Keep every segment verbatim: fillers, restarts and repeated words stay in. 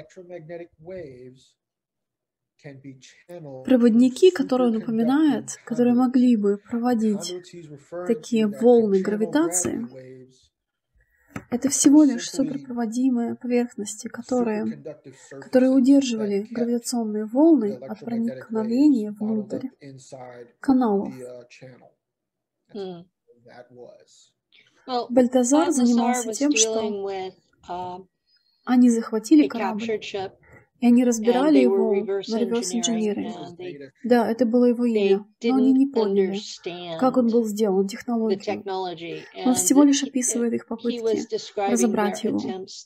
Проводники, которые он упоминает, которые могли бы проводить такие волны гравитации, это всего лишь суперпроводимые поверхности, которые, которые удерживали гравитационные волны от проникновения внутрь каналов. Hmm. Бальтазар занимался тем, что они захватили корабль, и они разбирали его на реверс-инженеринг. Да, это было его имя, но они не поняли, как он был сделан, технологию. Он всего лишь описывает их попытки разобрать его.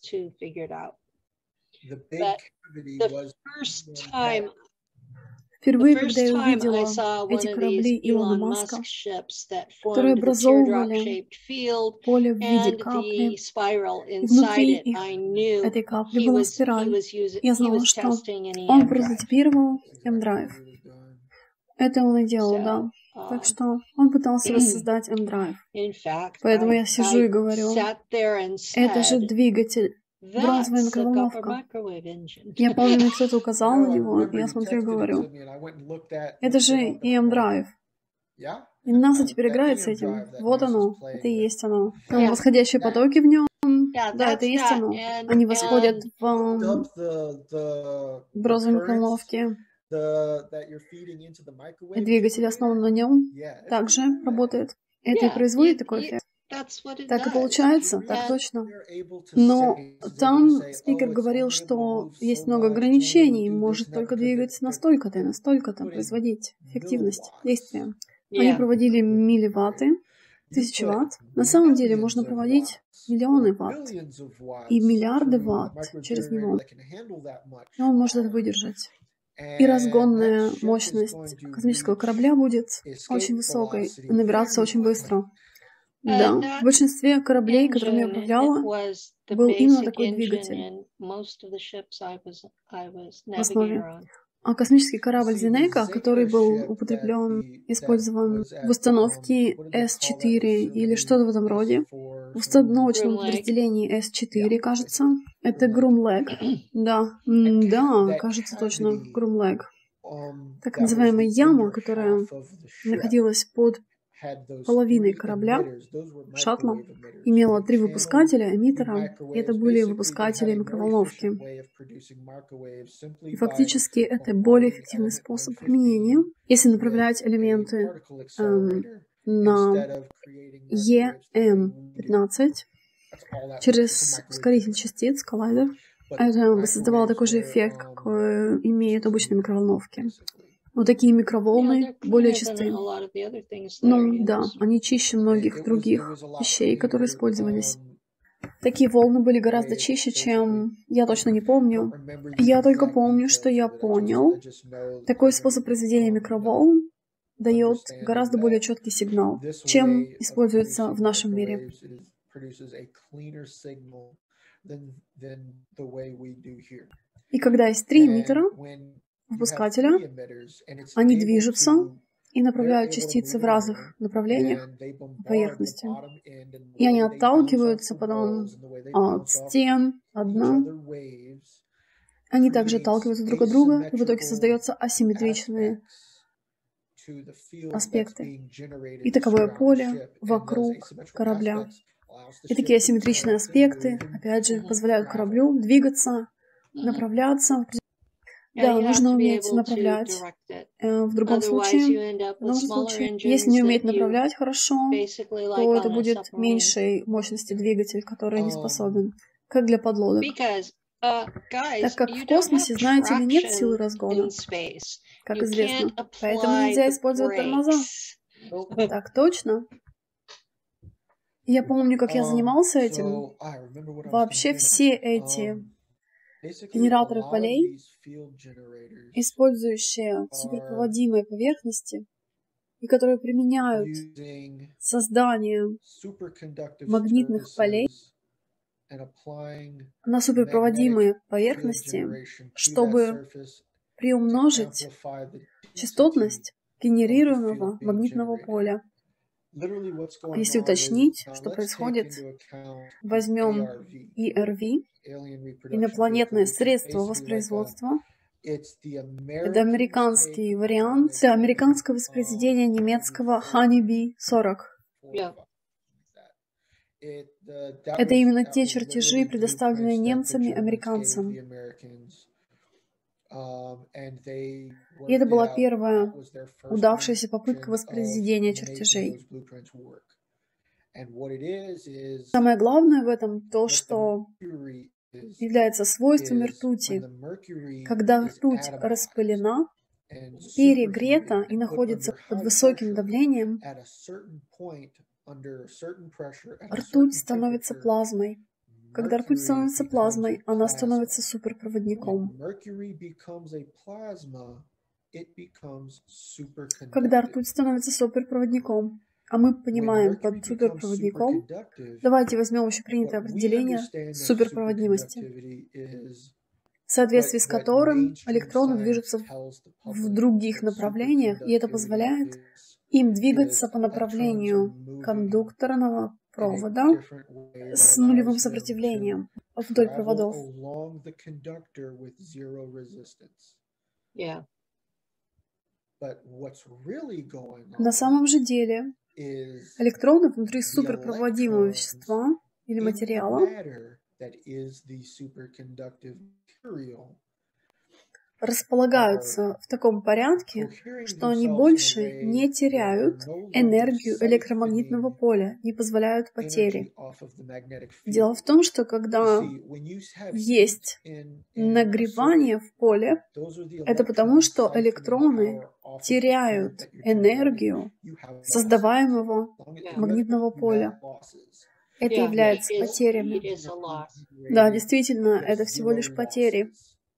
Впервые, когда я увидела эти корабли Илона Маска, которые образовывали поле в виде капли, и внутри их, этой капли была спираль, я знала, что он прототипировал M-Drive. Это он и делал, да. Так что он пытался воссоздать M-Drive. Поэтому я сижу и говорю, это же двигатель. Бронзовая микроволновка. Я помню, мне кто-то указал на него, и я смотрю и говорю, это же и M-Drive. И НАСА теперь играет с этим. Вот оно, это и есть оно. Там восходящие потоки в нем. Да, это и есть оно. Они восходят в бронзовой микроволновке. И двигатель основан на нем также работает. Это и производит такой эффект. Так и получается, так точно. Но там спикер говорил, что есть много ограничений, может только двигать настолько-то и настолько-то, производить эффективность действия. Они проводили милливатты, тысячи ватт. На самом деле можно проводить миллионы ватт и миллиарды ватт через него. И он может это выдержать. И разгонная мощность космического корабля будет очень высокой, набираться очень быстро. Да, в большинстве кораблей, которыми я управляла, был именно такой двигатель в основе. А космический корабль Зенека, который был употреблен, использован в установке эс четыре или что-то в этом роде, в установочном подразделении эс четыре, кажется, это Groom-Leg. Да, да, кажется точно, Groom-Leg. Так называемая яма, которая находилась под половиной корабля, шаттла, имела три выпускателя, эмиттера, и это были выпускатели микроволновки. И фактически это более эффективный способ применения, если направлять элементы эм, на и эм пятнадцать через ускоритель частиц, коллайдер. Это бы создавало такой же эффект, какой имеют обычные микроволновки. Но такие микроволны более чистые. Ну да, они чище многих других вещей, которые использовались. Такие волны были гораздо чище, чем... Я точно не помню. Я только помню, что я понял. Такой способ произведения микроволн дает гораздо более четкий сигнал, чем используется в нашем мире. И когда есть три эмиттера, выпускателя, они движутся и направляют частицы в разных направлениях по поверхности. И они отталкиваются потом от стен, от дна. Они также отталкиваются друг от друга, и в итоге создаются асимметричные аспекты. И таковое поле вокруг корабля. И такие асимметричные аспекты, опять же, позволяют кораблю двигаться, направляться. Да, нужно уметь направлять. В другом случае, в другом случае, если не уметь направлять хорошо, то это будет меньшей мощности двигатель, который не способен, как для подлодок. Так как в космосе, знаете ли, нет силы разгона, как известно, поэтому нельзя использовать тормоза. Так точно. Я помню, как я занимался этим. Вообще все эти генераторы полей, использующие суперпроводимые поверхности, и которые применяют создание магнитных полей на суперпроводимые поверхности, чтобы приумножить частотность генерируемого магнитного поля. Если уточнить, что происходит, возьмем и эр ви, инопланетное средство воспроизводства. Это американский вариант, это американское воспроизведение немецкого Honeybee сорок. Yeah. Это именно те чертежи, предоставленные немцами американцам. И это была первая удавшаяся попытка воспроизведения чертежей. Самое главное в этом то, что является свойствами ртути. Когда ртуть распылена, перегрета и находится под высоким давлением, ртуть становится плазмой. Когда ртуть становится плазмой, она становится суперпроводником. Когда ртуть становится суперпроводником, а мы понимаем под суперпроводником, давайте возьмем общепринятое определение суперпроводимости, в соответствии с которым электроны движутся в других направлениях, и это позволяет им двигаться по направлению кондукторного провода с нулевым сопротивлением вдоль проводов. Yeah. На самом же деле, электроны внутри суперпроводимого вещества или материала располагаются в таком порядке, что они больше не теряют энергию электромагнитного поля, не позволяют потери. Дело в том, что когда есть нагревание в поле, это потому, что электроны теряют энергию создаваемого магнитного поля. Это Yeah, является it is- потерями. it is a loss. Да, действительно, это всего лишь потери.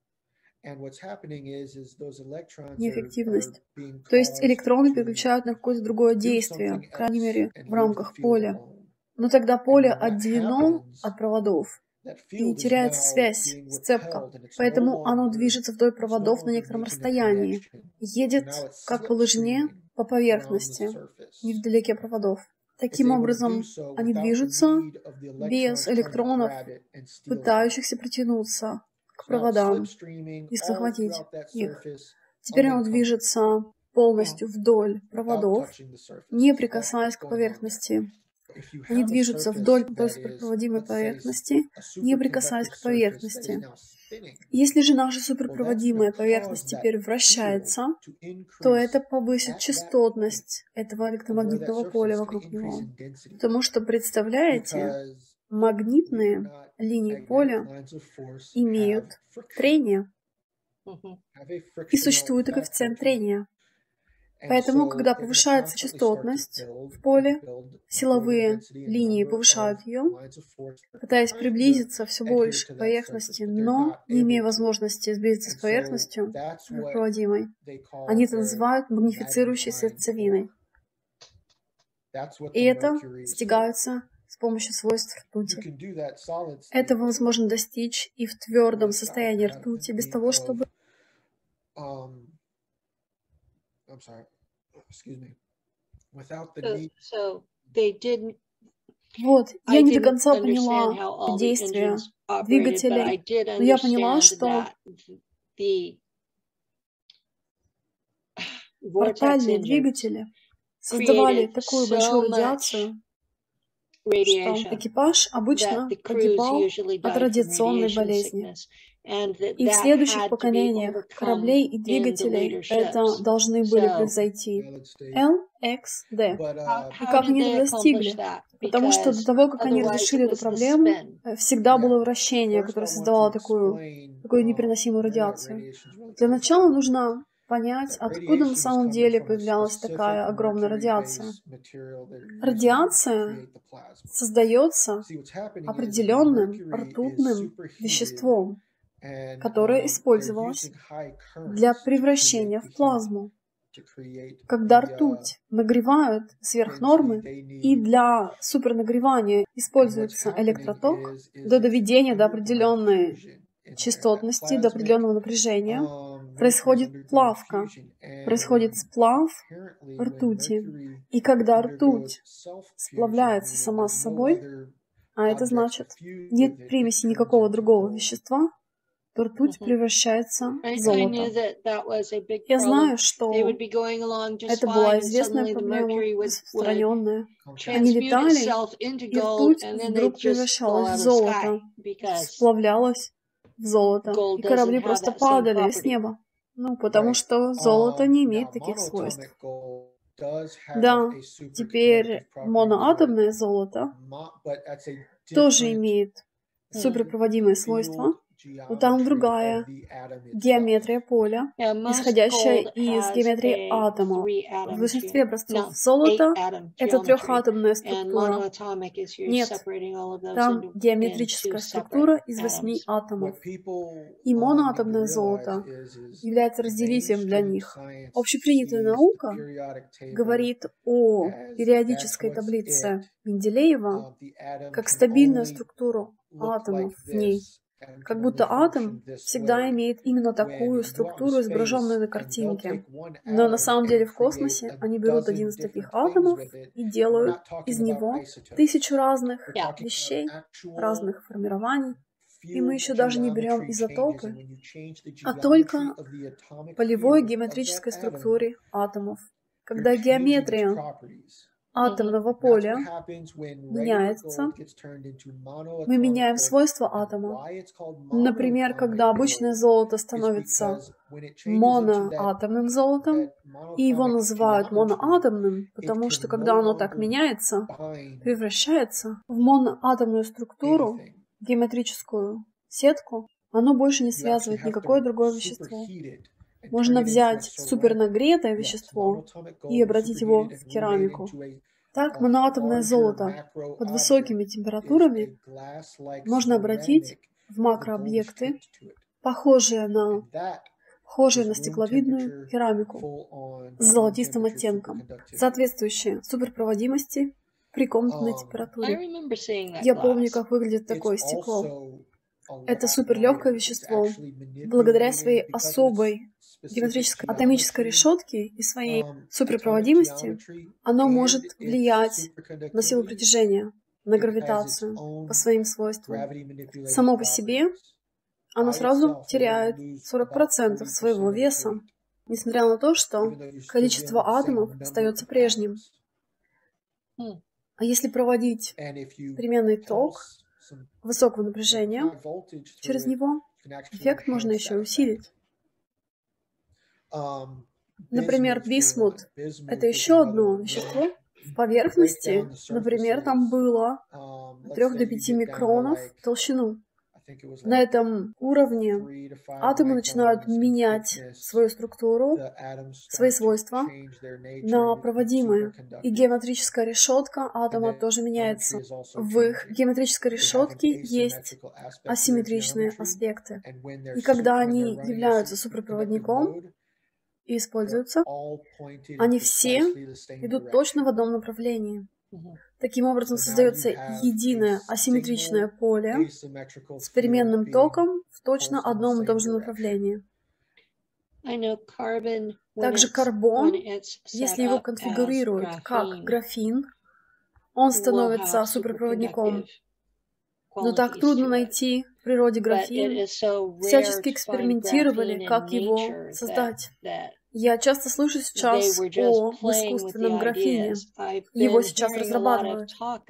Неэффективность. То есть электроны переключают на какое-то другое действие, по крайней мере, в рамках поля. Но тогда поле отделено от проводов, и теряется связь, сцепка. Поэтому оно движется вдоль проводов на некотором расстоянии, едет как по лыжне по поверхности, невдалеке проводов. Таким образом, они движутся без электронов, пытающихся притянуться к проводам и захватить их. Теперь оно движется полностью вдоль проводов, не прикасаясь к поверхности. Они движутся вдоль суперпроводимой поверхности, не прикасаясь к поверхности. Если же наша суперпроводимая поверхность теперь вращается, то это повысит частотность этого электромагнитного поля вокруг него. Потому что, представляете, магнитные линии поля имеют трение, Мгм. и существует и коэффициент трения. Поэтому, когда повышается частотность в поле, силовые линии повышают ее, пытаясь приблизиться все больше к поверхности, но не имея возможности сблизиться с поверхностью проводимой. Они это называют магнифицирующей сердцевиной. И это достигается с помощью свойств ртути. Этого возможно достичь и в твердом состоянии ртути, без того, чтобы So, so they didn't. Вот, I я не до didn't конца understand how поняла all the действия engines operated, but I двигателей, did но я поняла, understand что that the vortex портальные engines двигатели создавали created такую so большую much радиацию, что radiation экипаж that обычно the crews погибал usually от died from радиационной radiation болезни. sickness, and that И в that следующих had to be поколениях overcome кораблей и in the двигателей later это ships. должны были So, превзойти. эл икс ди. how, И how как did они they это достигли? accomplish that? Потому что до Because того, как они otherwise it разрешили эту was the проблему, spin. э, всегда было вращение, которое создавало такую, такую непереносимую радиацию. Для начала нужно понять, откуда на самом деле появлялась такая огромная радиация. Радиация создается определенным ртутным веществом, которое использовалось для превращения в плазму. Когда ртуть нагревают сверх нормы, и для супернагревания используется электроток до доведения до определенной частотности, до определенного напряжения, происходит плавка, происходит сплав ртути. И когда ртуть сплавляется сама с собой, а это значит, нет примеси никакого другого вещества, то ртуть превращается в золото. Я знаю, что это была известная проблема, распространенная. Они летали, и ртуть вдруг превращалась в золото, сплавлялась в золото, и корабли просто падали с неба. Ну, потому что золото не имеет таких свойств. Да, теперь моноатомное золото тоже имеет суперпроводимые свойства, но там другая геометрия поля, исходящая из геометрии атомов. В большинстве образцов золота это трехатомная структура. Нет, там геометрическая структура из восьми атомов. И моноатомное золото является разделителем для них. Общепринятая наука говорит о периодической таблице Менделеева как стабильную структуру атомов в ней. Как будто атом всегда имеет именно такую структуру, изображенную на картинке. Но на самом деле в космосе они берут один из таких атомов и делают из него тысячу разных вещей, разных формирований. И мы еще даже не берем изотопы, а только полевой геометрической структуре атомов. Когда геометрия атомного поля меняется, мы меняем свойства атома. Например, когда обычное золото становится моноатомным золотом, и его называют моноатомным, потому что когда оно так меняется, превращается в моноатомную структуру, геометрическую сетку, оно больше не связывает никакое другое вещество. Можно взять супернагретое вещество и обратить его в керамику. Так, моноатомное золото под высокими температурами можно обратить в макрообъекты, похожие на, похожие на стекловидную керамику с золотистым оттенком, соответствующие суперпроводимости при комнатной температуре. Я помню, как выглядит такое стекло. Это суперлегкое вещество. Благодаря своей особой геометрической атомической решетке и своей суперпроводимости оно может влиять на силу притяжения, на гравитацию по своим свойствам. Само по себе оно сразу теряет сорок процентов своего веса, несмотря на то, что количество атомов остается прежним. А если проводить переменный ток высокого напряжения через него, эффект можно еще усилить. Например, бисмут — это еще одно вещество. В поверхности, например, там было от трёх до пяти микронов в толщину. На этом уровне атомы начинают менять свою структуру, свои свойства на проводимые. И геометрическая решетка атома тоже меняется. В их геометрической решетке есть асимметричные аспекты. И когда они являются суперпроводником и используются, они все идут точно в одном направлении. Таким образом создается единое асимметричное поле с переменным током в точно одном и том же направлении. Также карбон, если его конфигурируют как графин, он становится суперпроводником. Но так трудно найти в природе графин. Всячески экспериментировали, как его создать. Я часто слышу сейчас о искусственном графине. Его сейчас разрабатывают.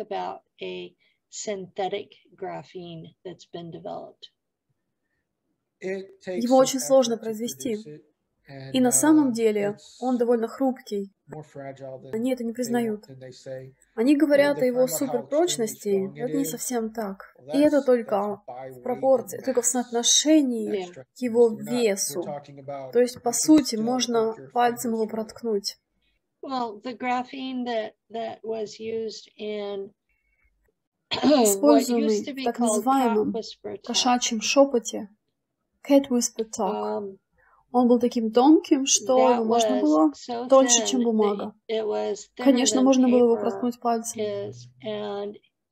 Его очень сложно произвести. И на самом деле он довольно хрупкий. Они это не признают. Они говорят о его суперпрочности, но это не совсем так. И это только в пропорции, только в соотношении к его весу. То есть, по сути, можно пальцем его проткнуть. Используемый в так называемом кошачьем шепоте, cat whisper talk, он был таким тонким, что его можно было тоньше, чем бумага. Конечно, можно было его проткнуть пальцем.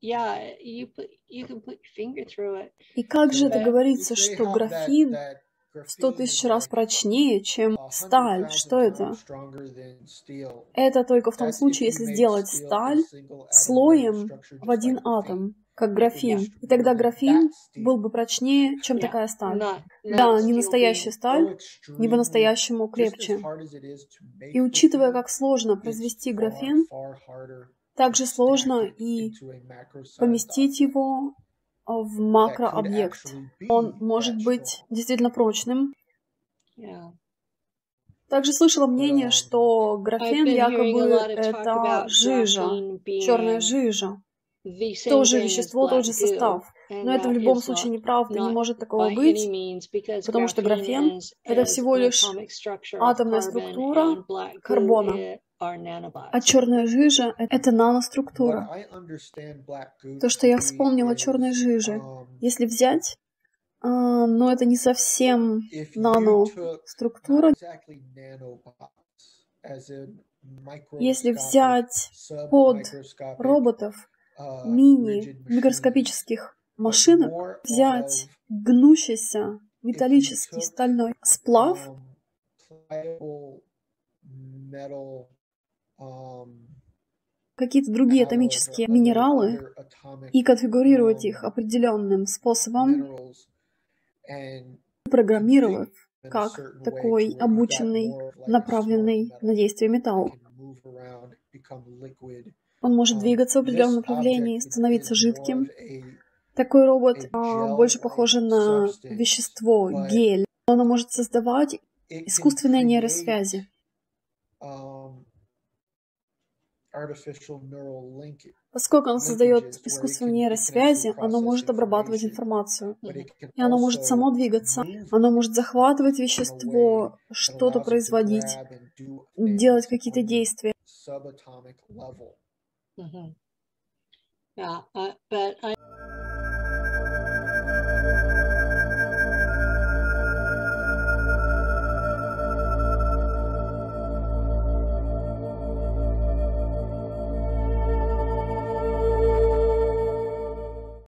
И как же это говорится, что графин в сто тысяч раз прочнее, чем сталь. Что это? Это только в том случае, если сделать сталь слоем в один атом, как графин. И тогда графин был бы прочнее, чем такая сталь. Да, не настоящая сталь, не по-настоящему крепче. И учитывая, как сложно произвести графен, также сложно и поместить его в макрообъект. Он может быть действительно прочным. Также слышала мнение, что графен якобы это жижа, черная жижа. Тоже вещество, тот же состав. Но это в любом случае неправда, не может такого быть, потому что графен — это всего лишь атомная структура карбона, а черная жижа — это наноструктура. То, что я вспомнила о черной жиже, если взять, а, но это не совсем наноструктура. Если взять под роботов мини-микроскопических машинок, взять гнущийся металлический стальной сплав, какие-то другие атомические минералы и конфигурировать их определенным способом, программировав как такой обученный, направленный на действие металл. Он может двигаться в определенном направлении, становиться жидким. Такой робот а, больше похож на вещество, гель. Оно может создавать искусственные нейросвязи. Поскольку оно создает искусственные нейросвязи, оно может обрабатывать информацию. И оно может само двигаться. Оно может захватывать вещество, что-то производить, делать какие-то действия. Mm-hmm. Yeah, uh, but I